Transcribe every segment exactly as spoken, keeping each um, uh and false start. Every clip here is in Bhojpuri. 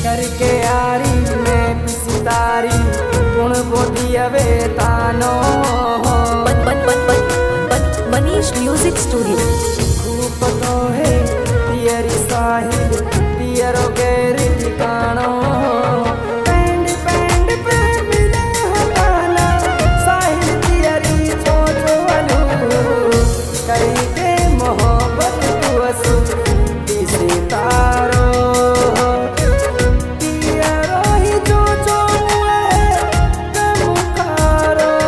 करके आरी में पिसितारी पुण बोधियवे तानो बन बन बन बन मनीष म्यूजिक स्टूडियो। खूब तो है तियरी साहिल तियरो गैर ठिकानो बैंड बैंड पे मिले हमाना साहिल तियरी जो जो अलू करी के मोहब्बत तू असू किसी तारो तियरो ही जो जो मुए कमुकारो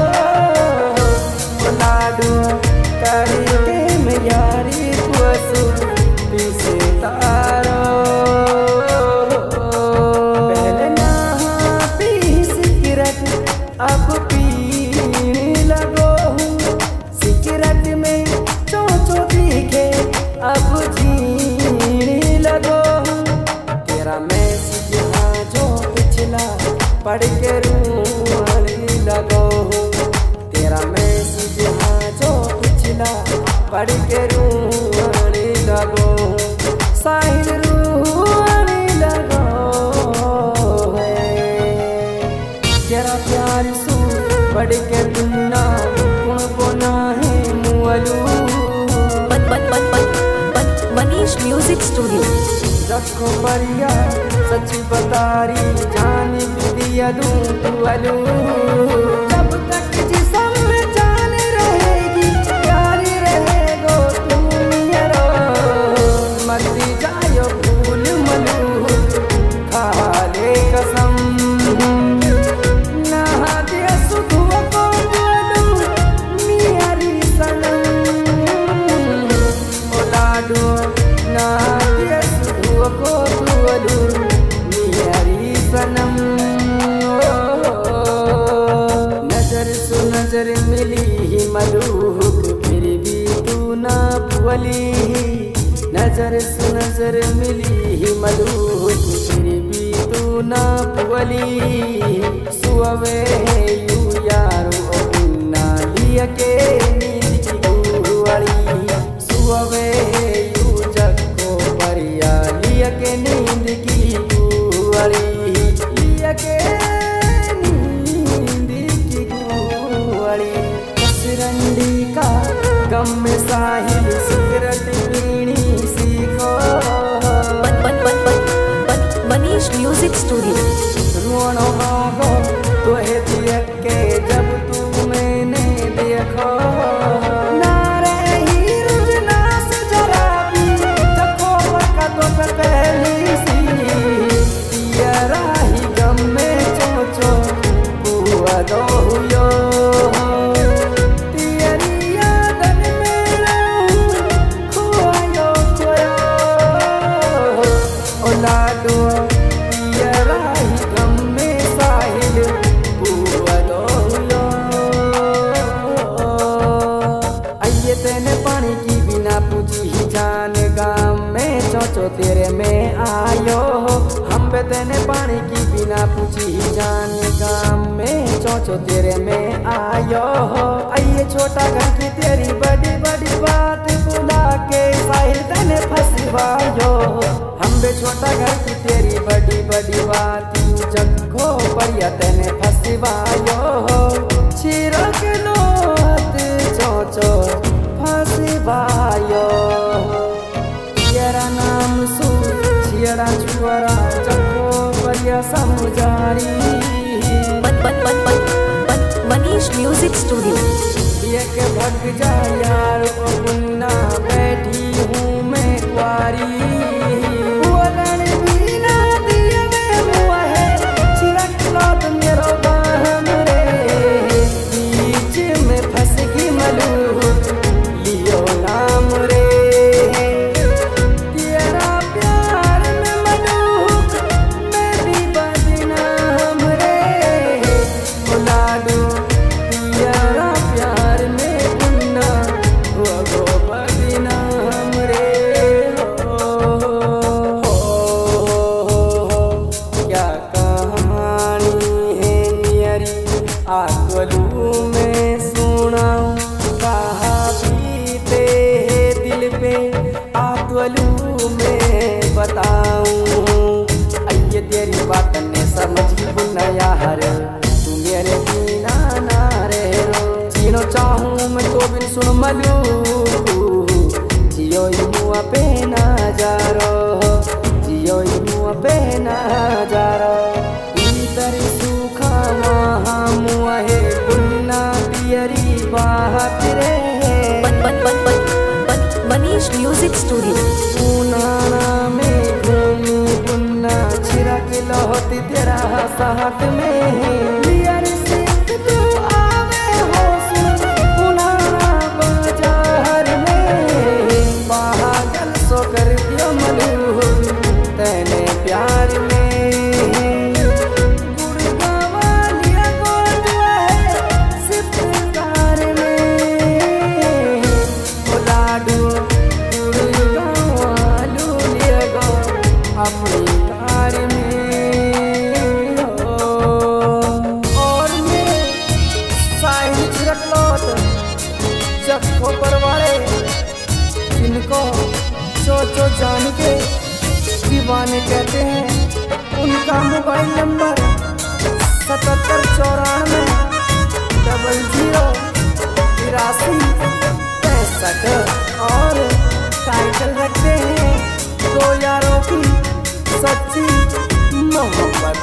लाडू करी के में यारी तू असू किसी तारो पहले ना पी सिगरेट अब पीने लगो हूँ सिगरेट में चो चो दिखे अब जीने लगो हूँ तेरा मैसेज हाँ जो पिछला पढ़ के रूहानी लगो हूँ तेरा मैसेज हाँ जो पिछला पढ़ के रूहानी लगो हूँ साहिल रूहानी लगो है तेरा प्यार सू पढ़ के दुन्ना गुण बोना है मुअलू बन बन बन बन मनीष म्यूजिक स्टूडियो। रखो परिया सच्ची बतारी जान भी दिया दूं तू अलू जब तक जिसम में जान रहेगी प्यारी रहेगो तू मेरा मरती जायो भूल मलू खा ले कसम नहा दिया सुधु को बोलू मेरी सनम ओ लाडू नहा दिया सुधु को बोलू मेरी सनम नजर सु नजर मिली ही मलूक फिर भी तू ना भूली नजर सु नजर मिली ही मलूक फिर भी तू ना भूली सुअवे यू यारो अपना लिया के नींद की गुआरी सुअवे यू जगो परिया लिया के नींद की गुआरी लिया के नींद की गुआरी कसरंडी का गम में साहिल सिगरेट पीनी सीखो बन बन बन बन मनीष म्यूजिक स्टूडियो। रोनो भागो तो है दिया के जब तू मैंने देखो ना रही रुजना से जरा भी तको का तो पहली सी यारा ही गम में चो चो बुआ दो हुयो तेरी यादन में रहूं खोयो खोयो ओ लाडू यारा ही गम में साहिल बुआ दो हुयो आइए तेने पानी की बिना पूछी ही जान गाम में चोचो तेरे में आयो हम बे तेने पानी की बिना पूछी ही जान गाम में चोचो तेरे में आयो आइए छोटा घर की तेरी बड़ी बड़ी बात बुला के साहिल तने फंसवायो हम बे छोटा घर की तेरी बड़ी बड़ी बात यू जगो बढ़िया तने फंसवायो छिरो के लोत चोचो फंसवायो तेरा नाम सु छियरा छुअरा जगो बढ़िया समझारी बन बन बन बन मनीष म्यूजिक स्टूडियो। ये के भग जा यार ओ गुन्ना बैठी हूँ मैं कुआरी बोलन भी ना दिया मैं मुआ है चिरक लौट मेरो बाहम रे बीच में फंस गई मलू लियो नाम रे तेरा प्यार में मलूक मैं भी बदनाम रे ओ लाडू तेरा प्यार में गुन्ना वो गो बदनाम रे हो, हो, मलूकू जियो मुआ पे ना जारो जियो मुआ पे ना जारो भीतर सूखा वहाँ मुआ है पुन्ना पियरी बात रे मन मन मन मन मन मनीष म्यूजिक स्टूडियो पुनाना में घूमी पुन्ना छिरक लौटी तेरा साथ में लियर से तू आवे हो सुन पुनाना बाजार में पागल सो कर दियो मलू तेने प्यार में गुड़गावा लिया गोदुआ है सिपकार में ओ लाडू गुड़गावा लू लिया गो अपनी कार में हो। और मेरे साहिल छिड़क लौट चक्कों पर वाले जिनको सोचो जान के दीवाने कहते हैं उनका मोबाइल नंबर सतहत्तर चौरानवे डबल जीरो तिरासी पैंसठ और टाइटल रखते हैं दो यारों की सच्ची मोहब्बत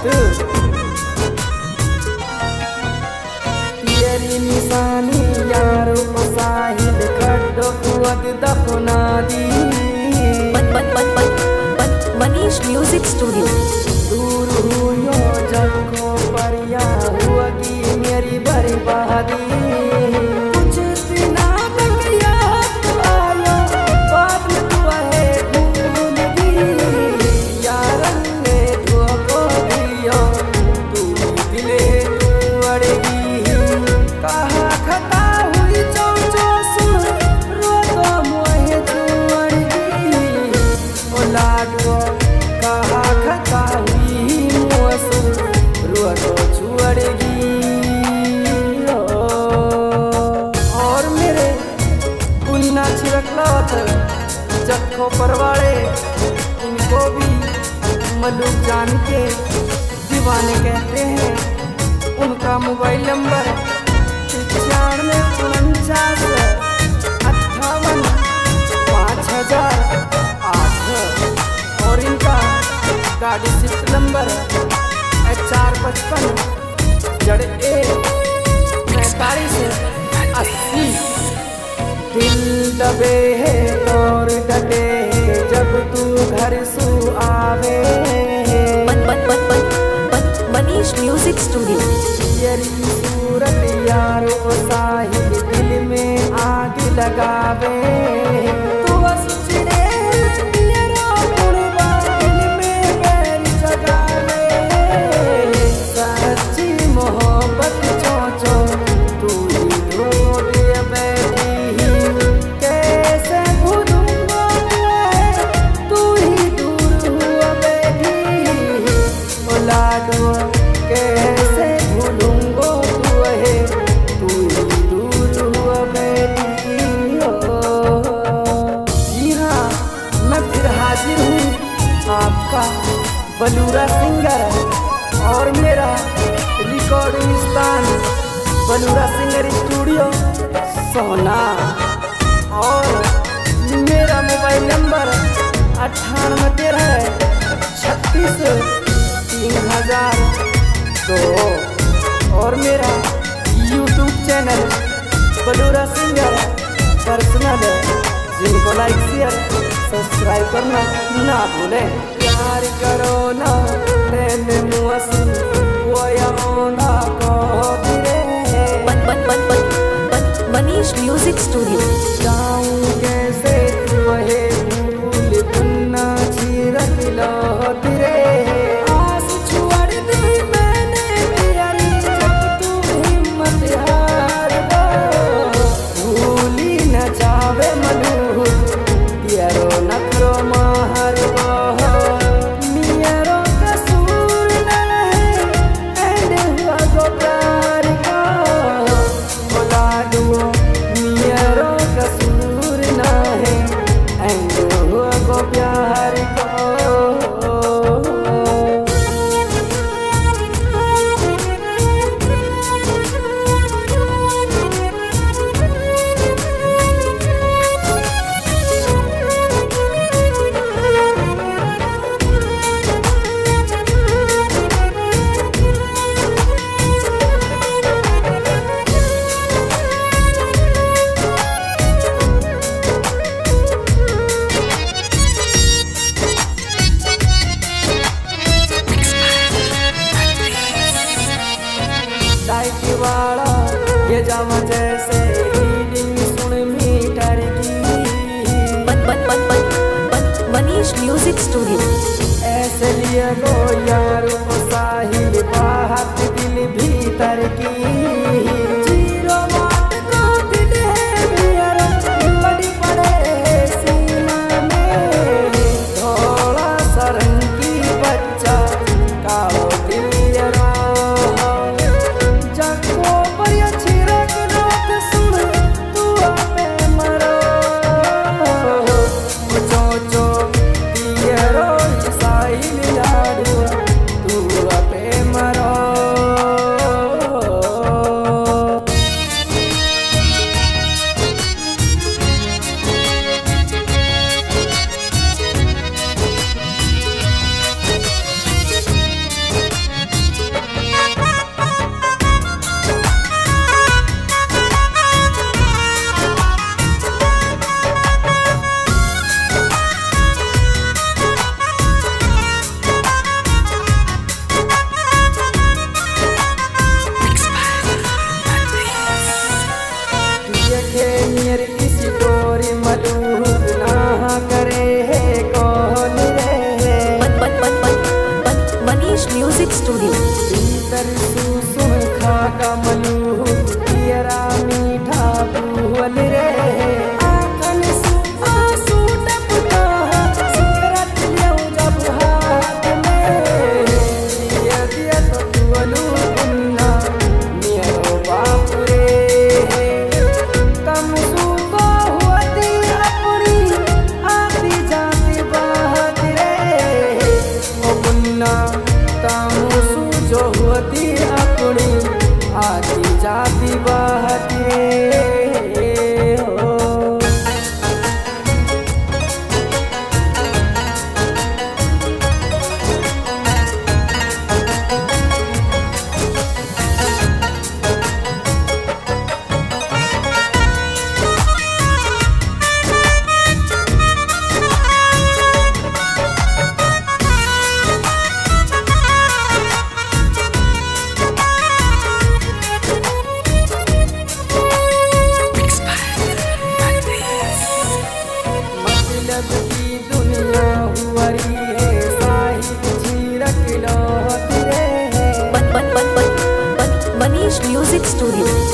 तेरी निशानी यारो साहिल खड्डो कुवत दफना दी मन मन मन मन मन मनीष म्यूजिक स्टूडियो दूर हुयो जखो परिया हुआगी मेरी बर्बादी कुछ दिना तक याद आयो बाद में तू है भूल गई यारन ने धोखो दियो तू दिले तू अड़गी कहा खता हुई चौ चौ सुन रो तो मोहे तू अड़गी ओ लाडो कहा खता हुई मोसु रो तो छुअड़गी और मेरे पुन्ना छिड़क लौट जखो परवाड़े इनको भी मलूक जान के दीवाने कहते हैं उनका मोबाइल नंबर पचानवे उनचास अट्ठावन पाँच हजार आठ और इनका गाड़ी शिफ्ट नंबर एच आर पचपन जड़ ए पैंतालीस अस्सी दिल दबे है और डटे है जब तू घर सू आवे मन मन मन मन मन मनीष म्यूजिक स्टूडियो तेरी सूरत यारो साहिल दिल में आग लगावे तू बस चिड़े तेरा गुणवा दिल में बैर जगावे सच्ची मोहब्बत चोचो तू ही ढूंढ बैठी कैसे भूलूंगा मैं तू ही दूर हुआ बैठी ओ लाडो कैसे भूलूंगा तू है तू ही दूर हुआ बैठी हो। जी हाँ मैं फिर हाजिर हूँ आपका बलूरा सिंगर और मेरा रिकॉर्डिंग स्थान बलूरा सिंगर स्टूडियो सोना और मेरा मोबाइल नंबर अट्ठानवे तेरह छत्तीस तीन हजार दो और मेरा YouTube channel Balura singer personal जिनको लाइक शेयर सब्सक्राइब करना ना भूलें प्यार करो ना तेने मुआसी वो याना को दिरे मन मन मन मन मन मनीष म्यूजिक स्टूडियो जाऊं कैसे वहे भूल पुन्ना छिरक लौट रे आस छुअड़ दी मैंने तेरी जब तू हिम्मत हार दो भूली न जावे मलू तेरो नखरो मार दो मियरो कस गो यार साहिल बात दिल भीतर की जीरो बात को दिल है मेरा बड़ी पड़े सीना में थोड़ा सरंगी बच्चा कालो दिल रो जगो पर अच्छी रखनात सुन तू आपे मरो चो चो दियरो साहिल यारो तू आपे मरो मेरी किसी गोरी मलूक ना करे है कौन रे मन मन मन मन मन मनीष म्यूजिक स्टूडियो भीतर सुसुम खा का मलूक तेरा मीठा भूल रे आंखन सु आंसू टपका सिगरेट लियो जब हाथ में दिया दिया तो तुअलू उन्ना मेरो बाप रे कम सुको होती अपनी आती जाती बात रे ओ बुन्ना तम जो होती अपनी आती जाती बात रे हो मतलब की दुनिया हुआरी है साहिब झीरक लौट रे मन मन मन मन मन मनीष म्यूजिक स्टूडियो